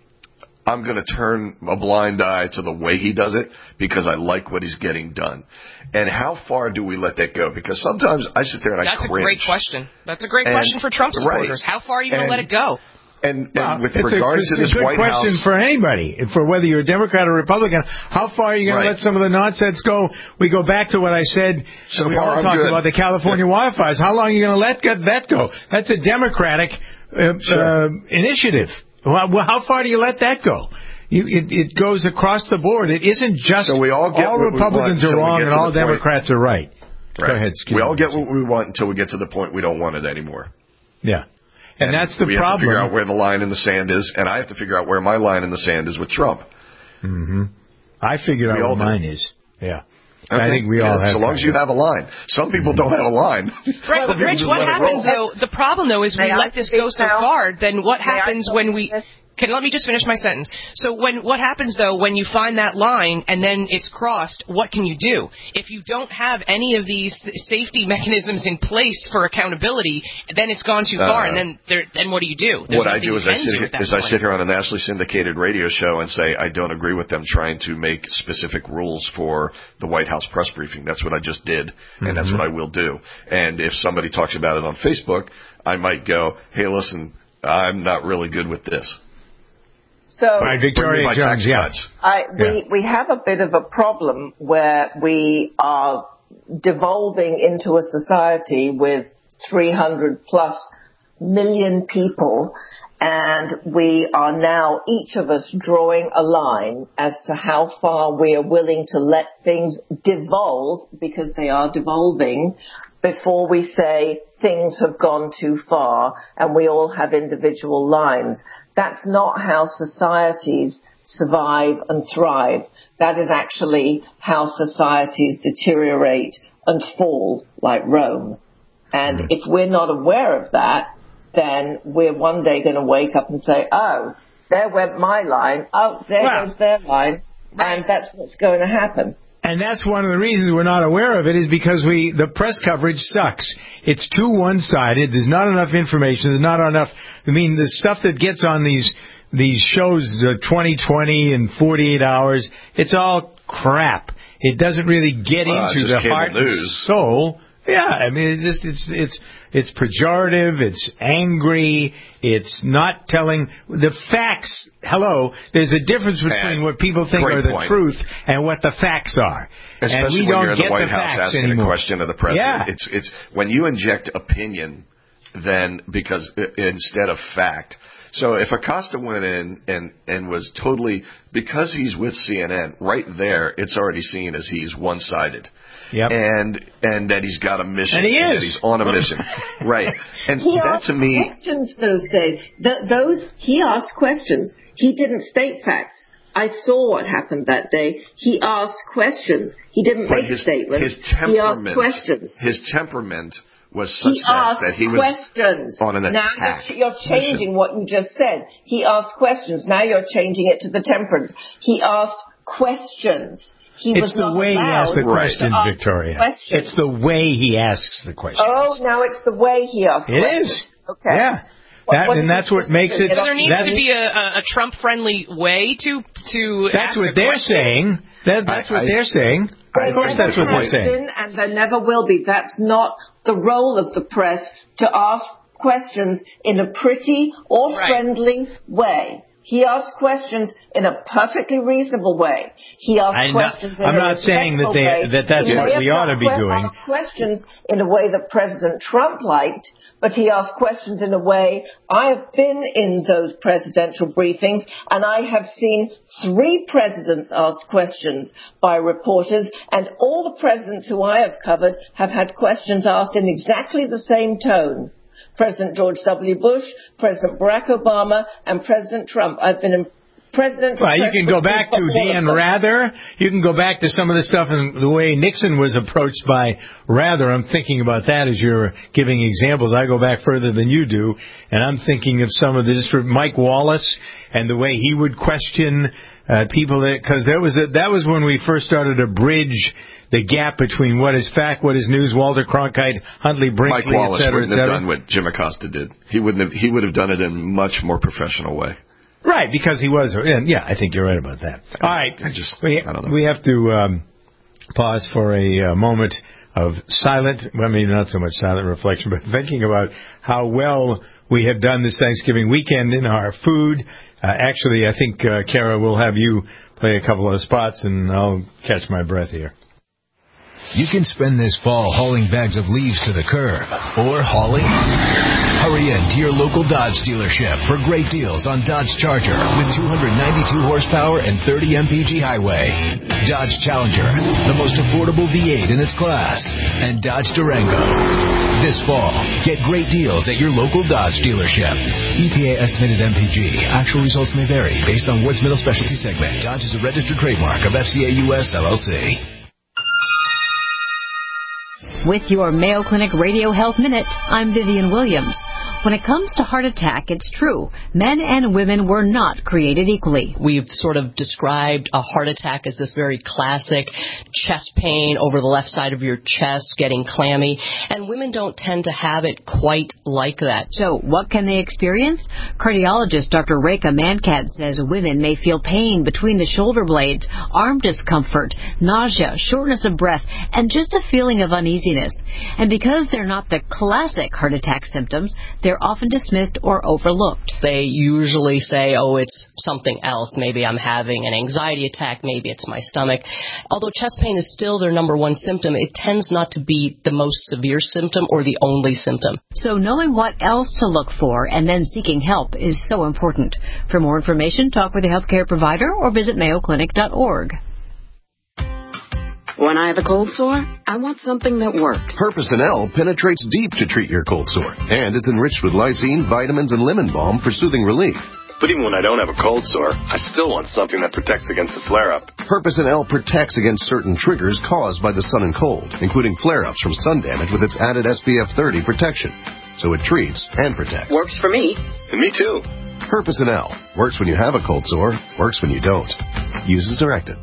I'm going to turn a blind eye to the way he does it because I like what he's getting done. And how far do we let that go? Because sometimes I sit there and That's I cringe. That's a great question. That's a great and, question for Trump supporters. Right. How far are you going to let it go? And, and well, with it's regard a, it's to this a good White question House, for anybody, for whether you're a Democrat or Republican. How far are you going right. to let some of the nonsense go? We go back to what I said. So we far, all talked good. about the California wildfires. How long are you going to let that go? That's a Democratic uh, sure. uh, initiative. Well, how far do you let that go? You, it, it goes across the board. It isn't just so we all, get all Republicans are wrong and all Democrats point. are right. right. Go ahead. We all me. get what we want until we get to the point we don't want it anymore. Yeah. And, and that's the we problem. We have to figure out where the line in the sand is, and I have to figure out where my line in the sand is with Trump. Mm-hmm. I figured we out all where do. mine is. Yeah. Okay. I think we yeah, all have. So long as you have a line. Some people don't have a line. Right, but Rich, what happens though? The problem though is we May let I this go so now? far. Then what May happens I when we? Can let me just finish my sentence. So when what happens though when you find that line and then it's crossed? What can you do if you don't have any of these safety mechanisms in place for accountability? Then it's gone too far, uh, and then there, then what do you do? There's what I do is I sit, is I sit here on a nationally syndicated radio show and say I don't agree with them trying to make specific rules for the White House press briefing. That's what I just did, and mm-hmm. that's what I will do. And if somebody talks about it on Facebook, I might go, "Hey, listen, I'm not really good with this." So, right, Victoria Jones, yeah. I, we, yeah. we have a bit of a problem where we are devolving into a society with three hundred plus million people, and we are now, each of us, drawing a line as to how far we are willing to let things devolve, because they are devolving, before we say things have gone too far and we all have individual lines. That's not how societies survive and thrive. That is actually how societies deteriorate and fall, like Rome. And mm-hmm. if we're not aware of that, then we're one day going to wake up and say, oh, there went my line. Oh, there well, goes their line. And that's what's going to happen. And that's one of the reasons we're not aware of it, is because we the press coverage sucks. It's too one-sided. There's not enough information. There's not enough. I mean, the stuff that gets on these these shows, the twenty twenty and forty-eight hours, it's all crap. It doesn't really get well, into the heart news. and soul. Yeah, I mean, it's just it's it's it's pejorative. It's angry. It's not telling the facts. Hello, there's a difference between and what people think are the point. truth and what the facts are. Especially and we when don't you're in get the White the House facts asking anymore. a question of the president. Yeah. It's it's when you inject opinion than because instead of fact. So if Acosta went in and, and was totally, because he's with C N N, right there, it's already seen as he's one-sided. Yep. And and that he's got a mission. And he and is. That he's on a mission. Right. And he that asked to me. questions those days. Th- those, he asked questions. He didn't state facts. I saw what happened that day. He asked questions. He didn't But make his, statements. his temperament, he asked questions. His temperament was such He that, asked that he was questions. on an now attack. you're, you're changing mission. what you just said. He asked questions. Now you're changing it to the temperament. He asked questions. He it's was the not way he allowed asks the to questions, ask Victoria. questions. It's the way he asks the questions. Oh, now it's the way he asks It questions. is. Okay. Yeah. What, That, what and that's what makes it. So there needs that's, to be a, a, a Trump-friendly way to to. That's ask what a they're question. saying. That, that's I, what I, they're saying. There Of course, never that's what they're has saying. been, and there never will be. That's not the role of the press to ask questions in a pretty or Right. friendly way. He asked questions in a perfectly reasonable way. He asked I'm questions not, in I'm a not saying that respectful they way. that that's He what may we have ought to not be que- doing. asked questions in a way that President Trump liked, but he asked questions in a way. I have been in those presidential briefings, and I have seen three presidents ask questions by reporters, and all the presidents who I have covered have had questions asked in exactly the same tone. President George W. Bush, President Barack Obama, and President Trump. I've been in presidential. Well, you can go back to Dan Rather. You can go back to some of the stuff and the way Nixon was approached by Rather. I'm thinking about that as you're giving examples. I go back further than you do, and I'm thinking of some of the just Mike Wallace and the way he would question uh, people. Because there was a, that was when we first started to bridge the gap between what is fact, what is news. Walter Cronkite, Huntley Brinkley, Mike Wallace et cetera, et wouldn't have cetera. done what Jim Acosta did. He wouldn't have. He would have done it in a much more professional way. Right, because he was. Yeah, I think you're right about that. All right, I just, we, I don't know. we have to um, pause for a uh, moment of silent, well, I mean, not so much silent reflection, but thinking about how well we have done this Thanksgiving weekend in our food. Uh, actually, I think, uh, Kara, we'll have you play a couple of spots, and I'll catch my breath here. You can spend this fall hauling bags of leaves to the curb or hauling. Hurry in to your local Dodge dealership for great deals on Dodge Charger with two hundred ninety-two horsepower and thirty M P G highway, Dodge Challenger, the most affordable V eight in its class, and Dodge Durango. This fall, get great deals at your local Dodge dealership. E P A estimated M P G. Actual results may vary based on Ward's Middle Specialty segment. Dodge is a registered trademark of F C A U S L L C. With your Mayo Clinic Radio Health Minute, I'm Vivian Williams. When it comes to heart attack, it's true. Men and women were not created equally. We've sort of described a heart attack as this very classic chest pain over the left side of your chest, getting clammy, and women don't tend to have it quite like that. So what can they experience? Cardiologist Doctor Reka Mankat says women may feel pain between the shoulder blades, arm discomfort, nausea, shortness of breath, and just a feeling of uneasiness. And because they're not the classic heart attack symptoms, they're often dismissed or overlooked. They usually say, oh, it's something else. Maybe I'm having an anxiety attack. Maybe it's my stomach. Although chest pain is still their number one symptom, it tends not to be the most severe symptom or the only symptom. So knowing what else to look for and then seeking help is so important. For more information, talk with a healthcare provider or visit mayo clinic dot org. When I have a cold sore, I want something that works. Herpecin L penetrates deep to treat your cold sore, and it's enriched with lysine, vitamins, and lemon balm for soothing relief. But even when I don't have a cold sore, I still want something that protects against a flare-up. Herpecin L protects against certain triggers caused by the sun and cold, including flare-ups from sun damage with its added S P F thirty protection. So it treats and protects. Works for me. And me too. Herpecin L works when you have a cold sore, works when you don't. Use as directed.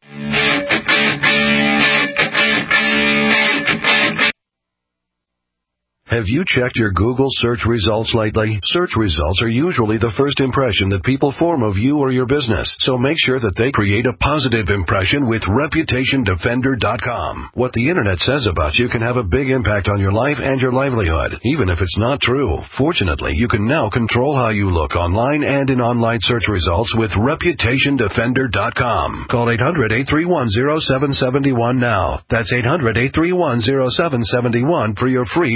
Have you checked your Google search results lately? Search results are usually the first impression that people form of you or your business, so make sure that they create a positive impression with reputation defender dot com. What the Internet says about you can have a big impact on your life and your livelihood, even if it's not true. Fortunately, you can now control how you look online and in online search results with reputation defender dot com. Call eight hundred, eight three one, zero seven seven one now. That's eight hundred, eight three one, zero seven seven one for your free reputation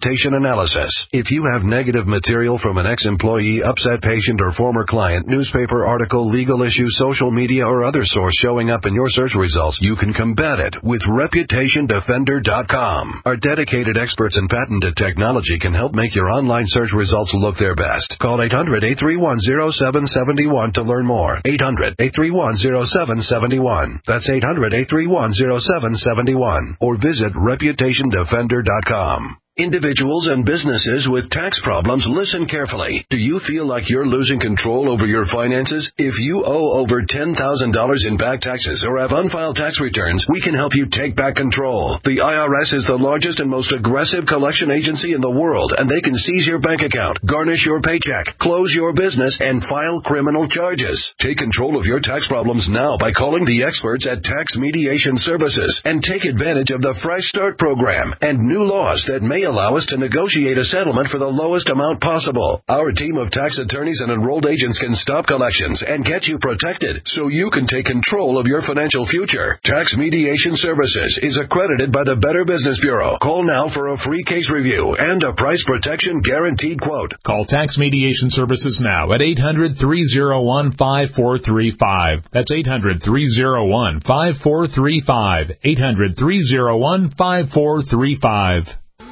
reputation analysis. If you have negative material from an ex-employee, upset patient, or former client, newspaper article, legal issue, social media, or other source showing up in your search results, you can combat it with reputation defender dot com. Our dedicated experts in patented technology can help make your online search results look their best. Call eight hundred, eight three one, zero seven seven one to learn more. eight hundred, eight three one, zero seven seven one. That's eight hundred, eight three one, zero seven seven one. Or visit reputation defender dot com. Individuals and businesses with tax problems, listen carefully. Do you feel like you're losing control over your finances? If you owe over ten thousand dollars in back taxes or have unfiled tax returns, we can help you take back control. The I R S is the largest and most aggressive collection agency in the world, and they can seize your bank account, garnish your paycheck, close your business, and file criminal charges. Take control of your tax problems now by calling the experts at Tax Mediation Services and take advantage of the Fresh Start program and new laws that may allow us to negotiate a settlement for the lowest amount possible. Our team of tax attorneys and enrolled agents can stop collections and get you protected so you can take control of your financial future. Tax Mediation Services is accredited by the Better Business Bureau. Call now for a free case review and a price protection guaranteed quote. Call Tax Mediation Services now at eight hundred, three oh one, five four three five. That's eight hundred, three oh one, five four three five. eight hundred, three oh one, five four three five.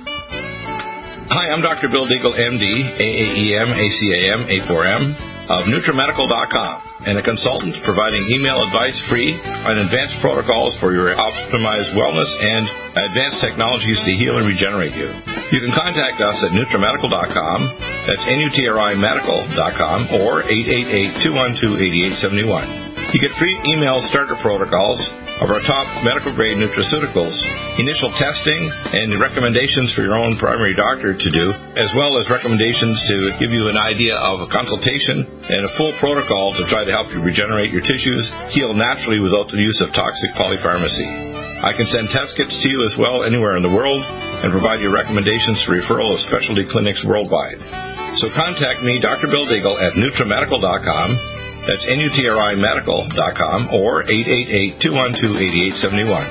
Hi, I'm Doctor Bill Deagle, M D, A A E M, A C A M, A four M, of NutriMedical dot com, and a consultant providing email advice free on advanced protocols for your optimized wellness and advanced technologies to heal and regenerate you. You can contact us at NutriMedical dot com, that's N U T R I Medical dot com, or eight eight eight, two one two, eight eight seven one. You get free email starter protocols of our top medical-grade nutraceuticals, initial testing, and recommendations for your own primary doctor to do, as well as recommendations to give you an idea of a consultation and a full protocol to try to help you regenerate your tissues, heal naturally without the use of toxic polypharmacy. I can send test kits to you as well anywhere in the world and provide you recommendations for referral of specialty clinics worldwide. So contact me, Doctor Bill Deagle, at NutriMedical dot com. That's N U T R I Medical dot com or eight eight eight, two one two, eight eight seven one.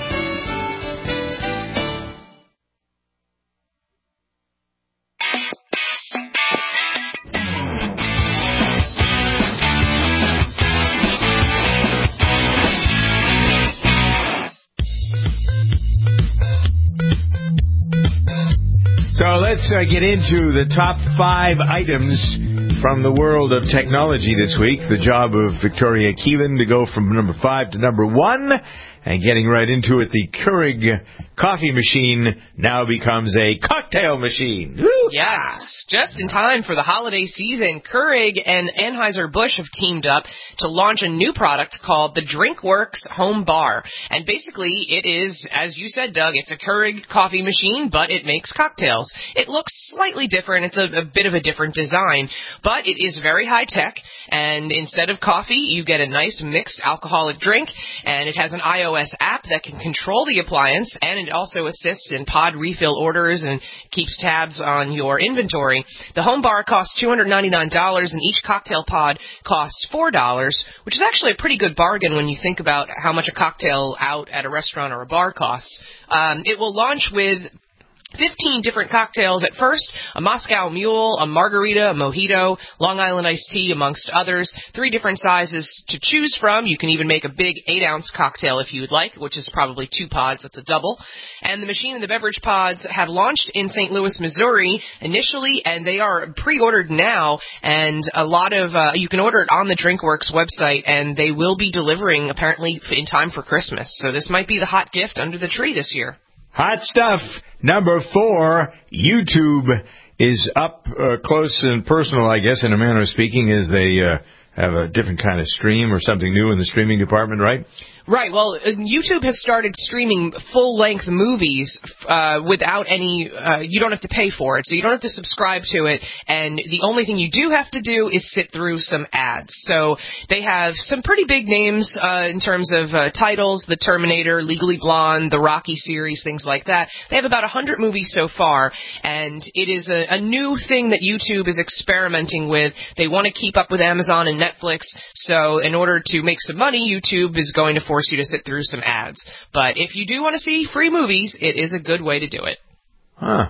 So let's uh, get into the top five items from the world of technology this week. The job of Victoria Keelan to go from number five to number one. And getting right into it, the Keurig coffee machine now becomes a cocktail machine. Woo! Yes, just in time for the holiday season, Keurig and Anheuser-Busch have teamed up to launch a new product called the DrinkWorks Home Bar. And basically, it is, as you said, Doug, it's a Keurig coffee machine, but it makes cocktails. It looks slightly different. It's a, a bit of a different design, but it is very high-tech. And instead of coffee, you get a nice mixed alcoholic drink, and it has an iOS app that can control the appliance, and it also assists in pod refill orders and keeps tabs on your inventory. The Home Bar costs two hundred ninety-nine dollars, and each cocktail pod costs four dollars, which is actually a pretty good bargain when you think about how much a cocktail out at a restaurant or a bar costs. Um, it will launch with fifteen different cocktails at first, a Moscow Mule, a Margarita, a Mojito, Long Island Iced Tea, amongst others. Three different sizes to choose from. You can even make a big eight-ounce cocktail if you would like, which is probably two pods. That's a double. And the machine and the beverage pods have launched in Saint Louis, Missouri initially, and they are pre-ordered now. And a lot of, uh, you can order it on the DrinkWorks website, and they will be delivering apparently in time for Christmas. So this might be the hot gift under the tree this year. Hot stuff. Number four, YouTube is up uh, close and personal, I guess, in a manner of speaking, as they uh, have a different kind of stream or something new in the streaming department, right? Right. Well, YouTube has started streaming full-length movies uh, without any, uh, you don't have to pay for it, so you don't have to subscribe to it, and the only thing you do have to do is sit through some ads. So they have some pretty big names uh, in terms of uh, titles, The Terminator, Legally Blonde, the Rocky series, things like that. They have about one hundred movies so far, and it is a, a new thing that YouTube is experimenting with. They want to keep up with Amazon and Netflix, so in order to make some money, YouTube is going to force you to sit through some ads. But if you do want to see free movies, it is a good way to do it. Huh.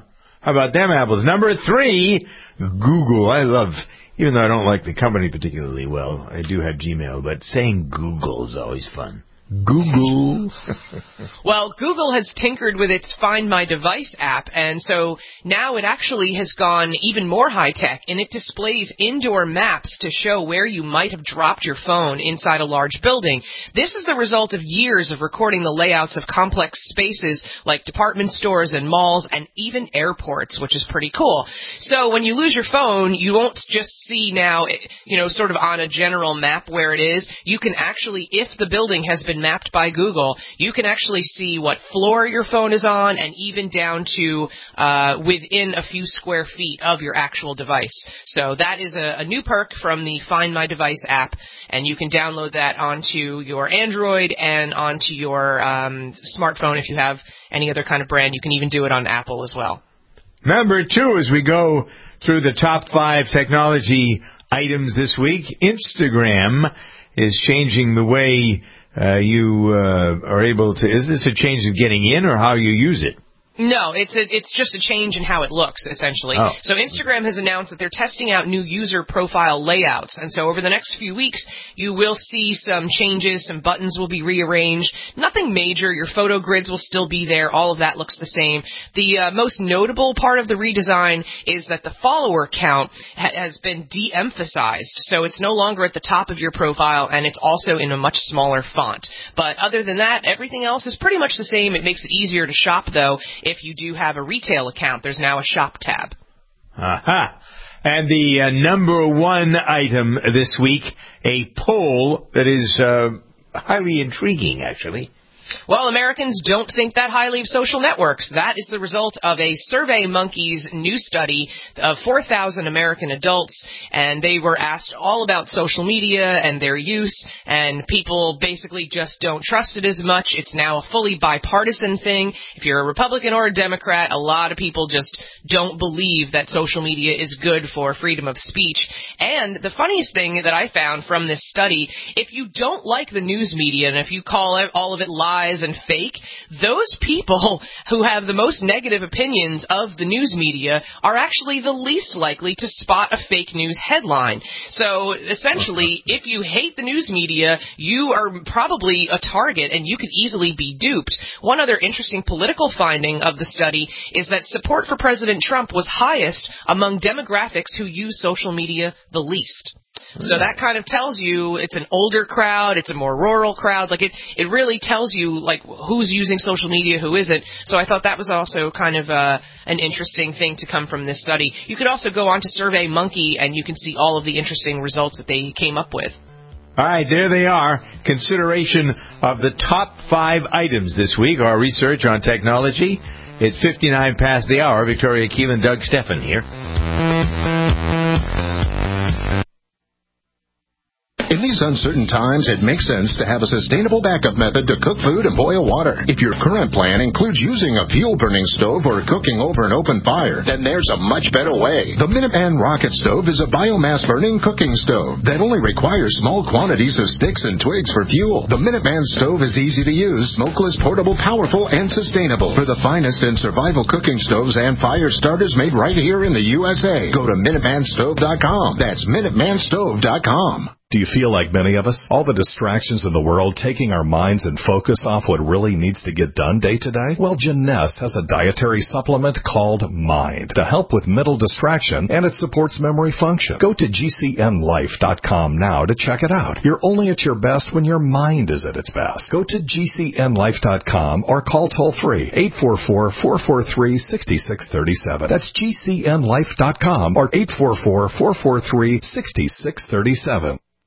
How about them apples? Number three, Google. I love, even though I don't like the company particularly well, I do have Gmail, but saying Google is always fun. Google. Well, Google has tinkered with its Find My Device app, and so now it actually has gone even more high-tech, and it displays indoor maps to show where you might have dropped your phone inside a large building. This is the result of years of recording the layouts of complex spaces like department stores and malls and even airports, which is pretty cool. So when you lose your phone, you won't just see now, you know, sort of on a general map where it is. You can actually, if the building has been mapped by Google, you can actually see what floor your phone is on and even down to uh, within a few square feet of your actual device. So that is a, a new perk from the Find My Device app, and you can download that onto your Android and onto your um, smartphone if you have any other kind of brand. You can even do it on Apple as well. Number two, as we go through the top five technology items this week, Instagram is changing the way Uh, you uh, are able to... Is this a change of getting in or how you use it? No, it's a, it's just a change in how it looks, essentially. Oh. So Instagram has announced that they're testing out new user profile layouts. And so over the next few weeks, you will see some changes, some buttons will be rearranged. Nothing major. Your photo grids will still be there. All of that looks the same. The uh, most notable part of the redesign is that the follower count ha- has been de-emphasized. So it's no longer at the top of your profile, and it's also in a much smaller font. But other than that, everything else is pretty much the same. It makes it easier to shop, though. If you do have a retail account, there's now a shop tab. Aha. And the uh, number one item this week, a poll that is uh, highly intriguing, actually. Well, Americans don't think that highly of social networks. That is the result of a SurveyMonkey's new study of four thousand American adults, and they were asked all about social media and their use, and people basically just don't trust it as much. It's now a fully bipartisan thing. If you're a Republican or a Democrat, a lot of people just don't believe that social media is good for freedom of speech. And the funniest thing that I found from this study, if you don't like the news media, and if you call all of it lies and fake, those people who have the most negative opinions of the news media are actually the least likely to spot a fake news headline. So essentially, if you hate the news media, you are probably a target and you could easily be duped. One other interesting political finding of the study is that support for President Trump was highest among demographics who use social media the least. So that kind of tells you it's an older crowd, it's a more rural crowd. Like it, it really tells you like who's using social media, who isn't. So I thought that was also kind of uh, an interesting thing to come from this study. You could also go on to SurveyMonkey and you can see all of the interesting results that they came up with. All right, there they are. Consideration of the top five items this week. Our research on technology. It's fifty-nine past the hour. Victoria Keelan, Doug Steffen here. In these uncertain times, it makes sense to have a sustainable backup method to cook food and boil water. If your current plan includes using a fuel-burning stove or cooking over an open fire, then there's a much better way. The Minuteman Rocket Stove is a biomass-burning cooking stove that only requires small quantities of sticks and twigs for fuel. The Minuteman Stove is easy to use, smokeless, portable, powerful, and sustainable. For the finest in survival cooking stoves and fire starters made right here in the U S A, go to Minuteman Stove dot com. That's Minuteman Stove dot com. Do you feel like many of us? All the distractions in the world taking our minds and focus off what really needs to get done day to day? Well, Jeunesse has a dietary supplement called Mind to help with mental distraction, and it supports memory function. Go to G C N life dot com now to check it out. You're only at your best when your mind is at its best. Go to G C N life dot com or call toll-free eight four four, four four three, six six three seven. That's G C N life dot com or eight four four, four four three, six six three seven.